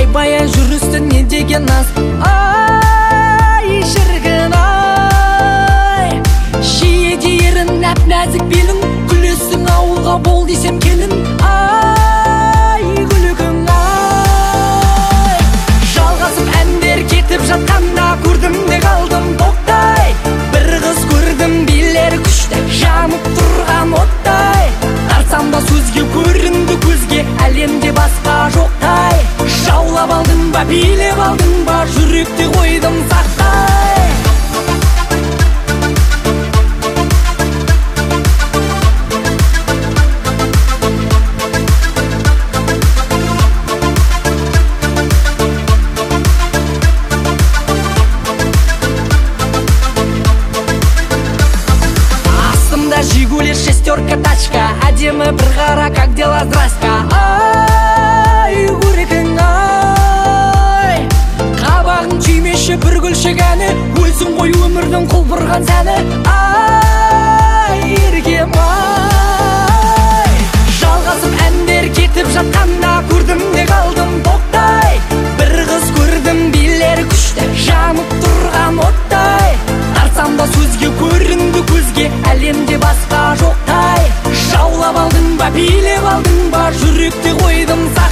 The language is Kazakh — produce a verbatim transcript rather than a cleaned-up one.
бая жүрістің не деген аз. Ай шіркін ай, шиеде ерін нәп нәзік белің, күлесің ауылға бол десем келін. Ай күлігің ай, жалғасып әндер кетіп жатқанда көрдім де қалдым тоқтай. Бір қыз көрдім билер күшті, жанып тұрған оттай. Тарсам да сөзге көрінді көзге, әлемде басқа жоқтай. Жаулап алдың ба, билеп алдың ба, жүректе қойдым сақтай. Жигули, шестерка, тачка, әдемі бір қара, как дела, здрасте. Ай, көрекің ай, қабағың түймеші бір гүлшік әні, өзің ғой өмірдің құлпырған сәні. Ай, еркем ай, жалғасып әндер кетіп жатқанда көрдім де қалдым тоқтай. Бір қыз көрдім билер күшті, жанып тұрған оттай. Тарсам да сөзге көрінді көзге, әлемде басқа жоқтай. Жаулап алдың ба, билеп алдың ба, жүректе қойдым сақтай.